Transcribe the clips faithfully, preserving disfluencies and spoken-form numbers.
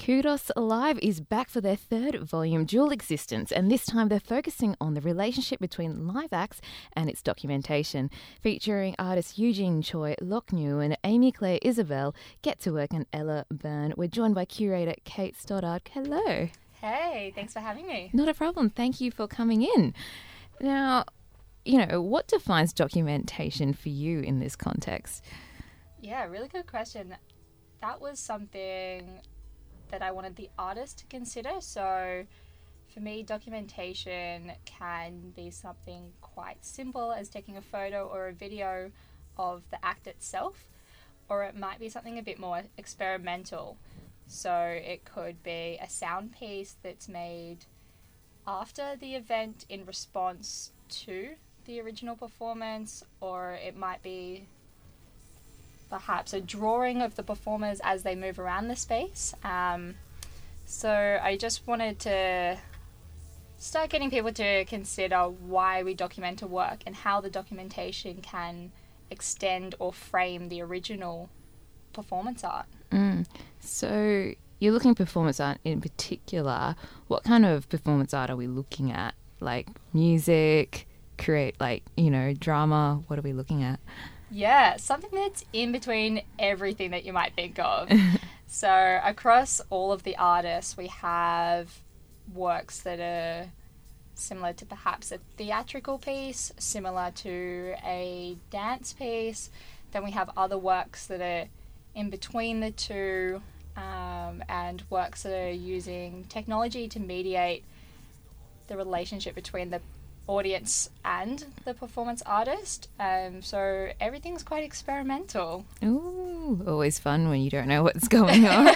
Kudos Live is back for their third volume, Dual Existence, and this time they're focusing on the relationship between live acts and its documentation. Featuring artists Eugene Choi, Locke Nguyen, Amy Claire Isabel, Get to Work, and Ella Byrne. We're joined by curator Kate Stoddard. Hello. Hey, thanks for having me. Not a problem. Thank you for coming in. Now, you know, what defines documentation for you in this context? Yeah, really good question. That was something that I wanted the artist to consider. So for me, documentation can be something quite simple as taking a photo or a video of the act itself, or it might be something a bit more experimental. So it could be a sound piece that's made after the event in response to the original performance, or it might be perhaps a drawing of the performers as they move around the space. Um, so I just wanted to start getting people to consider why we document a work and how the documentation can extend or frame the original performance art. Mm. So you're looking at performance art in particular. What kind of performance art are we looking at? Like music, create like, you know, drama? What are we looking at? Yeah, something that's in between everything that you might think of. So across all of the artists, we have works that are similar to perhaps a theatrical piece, similar to a dance piece. Then we have other works that are in between the two, um, and works that are using technology to mediate the relationship between the audience and the performance artist. Um, so everything's quite experimental. Ooh, always fun when you don't know what's going on.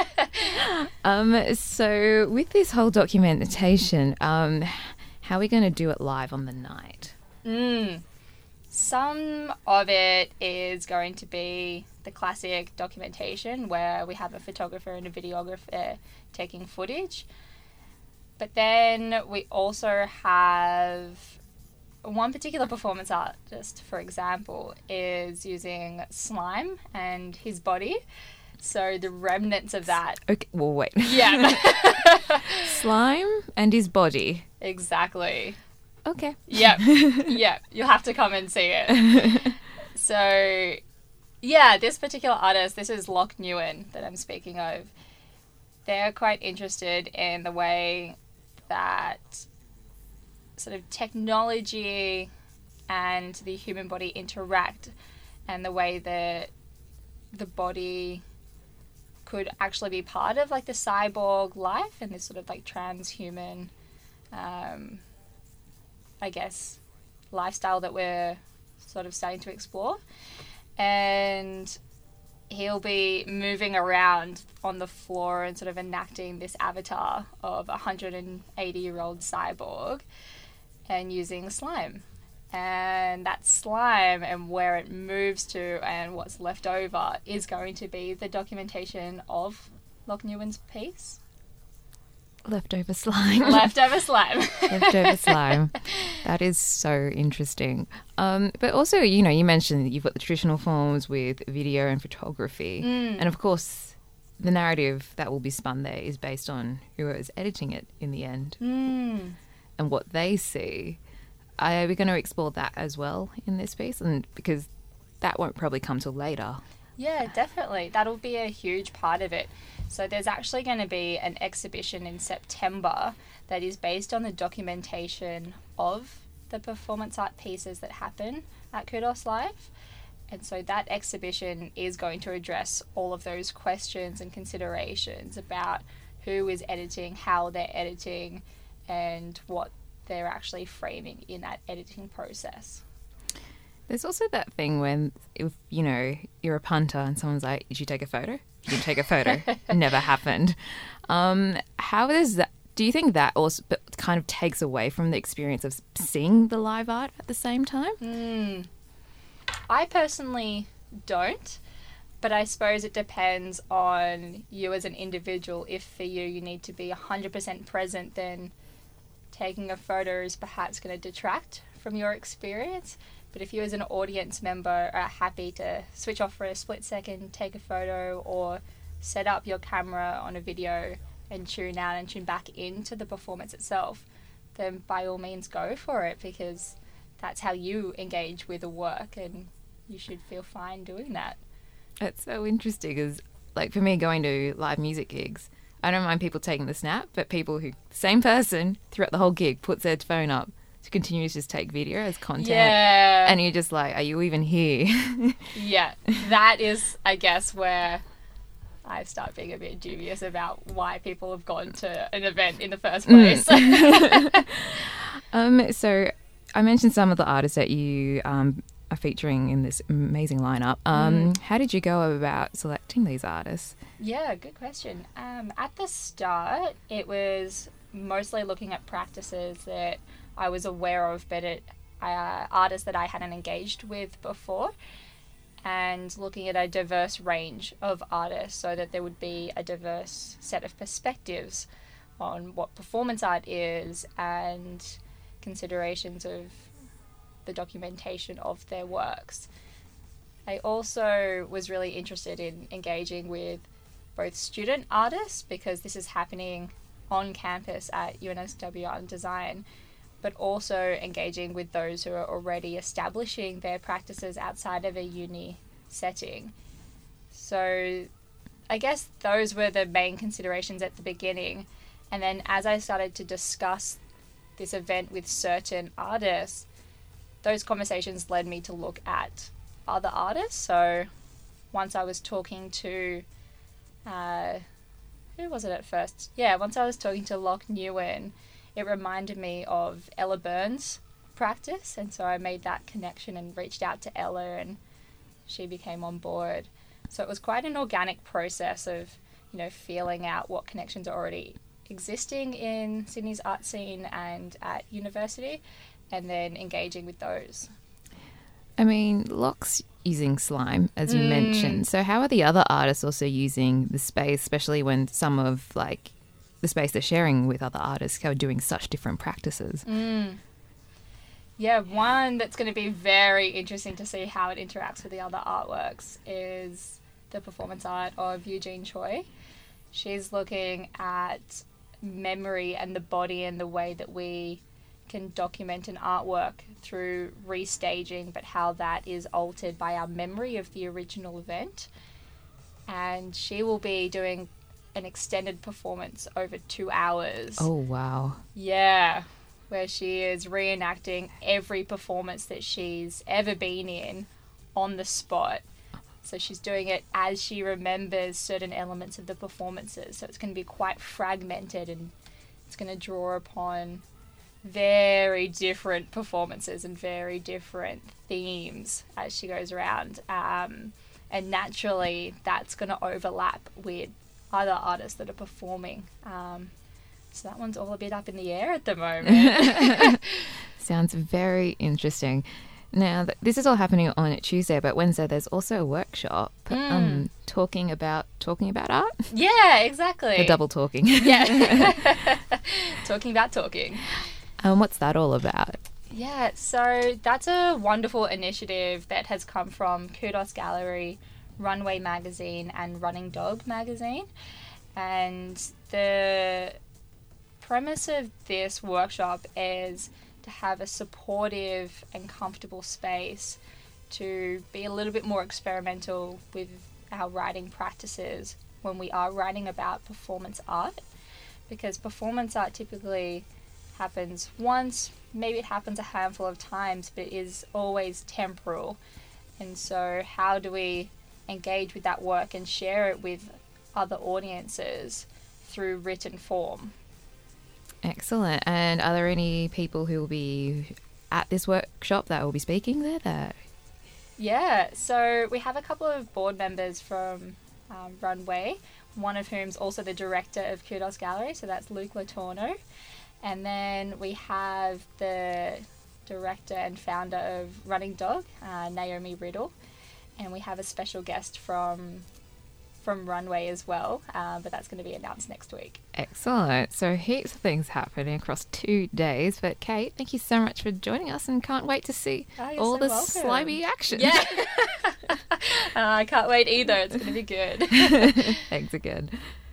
um, so with this whole documentation, um, how are we going to do it live on the night? Mm. Some of it is going to be the classic documentation where we have a photographer and a videographer taking footage. But then we also have one particular performance artist, for example, is using slime and his body. So the remnants of that. Okay, well, wait. Yeah. Slime and his body. Exactly. Okay. Yep. Yep. You'll have to come and see it. So, yeah, this particular artist, this is Locke Nguyen that I'm speaking of. They're quite interested in the way that sort of technology and the human body interact, and the way that the body could actually be part of like the cyborg life and this sort of like transhuman, um, I guess, lifestyle that we're sort of starting to explore. And he'll be moving around on the floor and sort of enacting this avatar of a one hundred eighty year old cyborg and using slime. And that slime and where it moves to and what's left over is going to be the documentation of Locke Nguyen's piece. Leftover slime. Leftover slime. Leftover slime. That is so interesting. Um, but also, you know, you mentioned that you've got the traditional forms with video and photography. Mm. And of course, the narrative that will be spun there is based on whoever is editing it in the end Mm. and what they see. Are we going to explore that as well in this piece? And because that won't probably come till later. Yeah, definitely. That'll be a huge part of it. So there's actually going to be an exhibition in September that is based on the documentation of the performance art pieces that happen at Kudos Live. And so that exhibition is going to address all of those questions and considerations about who is editing, how they're editing, and what they're actually framing in that editing process. There's also that thing when, if you know, you're a punter and someone's like, did you take a photo? You didn't take a photo. Never happened. Um, how is that? Do you think that also kind of takes away from the experience of seeing the live art at the same time? Mm. I personally don't, but I suppose it depends on you as an individual. If for you, you need to be one hundred percent present, then taking a photo is perhaps going to detract from your experience. But if you as an audience member are happy to switch off for a split second, take a photo, or set up your camera on a video and tune out and tune back into the performance itself, then by all means go for it, because that's how you engage with the work, and you should feel fine doing that. It's so interesting because, like, for me, going to live music gigs, I don't mind people taking the snap, but people who, same person throughout the whole gig puts their phone up to continue to just take video as content. Yeah. And you're just like, are you even here? Yeah. That is, I guess, where I start being a bit dubious about why people have gone to an event in the first place. Mm. um, so I mentioned some of the artists that you um, are featuring in this amazing lineup. Um, mm. How did you go about selecting these artists? Yeah, good question. Um, at the start, it was mostly looking at practices that I was aware of, but it, uh, artists that I hadn't engaged with before, and looking at a diverse range of artists so that there would be a diverse set of perspectives on what performance art is and considerations of the documentation of their works. I also was really interested in engaging with both student artists, because this is happening on campus at U N S W Art and Design, but also engaging with those who are already establishing their practices outside of a uni setting. So I guess those were the main considerations at the beginning. And then as I started to discuss this event with certain artists, those conversations led me to look at other artists. So once I was talking to, uh, who was it at first? Yeah, once I was talking to Loch Newen, it reminded me of Ella Burns' practice, and so I made that connection and reached out to Ella, and she became on board. So it was quite an organic process of, you know, feeling out what connections are already existing in Sydney's art scene and at university, and then engaging with those. I mean, Loch's using slime, as you Mm. mentioned. So how are the other artists also using the space, especially when some of, like, the space they're sharing with other artists are doing such different practices? Mm. Yeah, one that's going to be very interesting to see how it interacts with the other artworks is the performance art of Eugene Choi. She's looking at memory and the body and the way that we can document an artwork through restaging, but how that is altered by our memory of the original event. And she will be doing an extended performance over two hours. Oh, wow. Yeah, where she is reenacting every performance that she's ever been in on the spot. So she's doing it as she remembers certain elements of the performances. So it's going to be quite fragmented, and it's going to draw upon very different performances and very different themes as she goes around. Um, and naturally, that's going to overlap with other artists that are performing. Um, so that one's all a bit up in the air at the moment. Sounds very interesting. Now, th- this is all happening on a Tuesday, but Wednesday there's also a workshop Mm. um, talking about talking about art. Yeah, exactly. The double talking. Yeah. Talking about talking. Um, what's that all about? Yeah, so that's a wonderful initiative that has come from Kudos Gallery, Runway Magazine, and Running Dog Magazine. And the premise of this workshop is to have a supportive and comfortable space to be a little bit more experimental with our writing practices when we are writing about performance art, because performance art typically happens once, maybe it happens a handful of times, but it is always temporal. And so how do we engage with that work and share it with other audiences through written form? Excellent. And are there any people who will be at this workshop that will be speaking there? That Yeah, so we have a couple of board members from um, Runway, one of whom's also the director of Kudos Gallery, so that's Luke Latorno. And then we have the director and founder of Running Dog, uh, Naomi Riddle. And we have a special guest from from Runway as well, um, but that's going to be announced next week. Excellent. So heaps of things happening across two days. But Kate, thank you so much for joining us, and can't wait to see oh, all so the welcome. slimy action. Yeah. uh, I can't wait either. It's going to be good. Thanks again.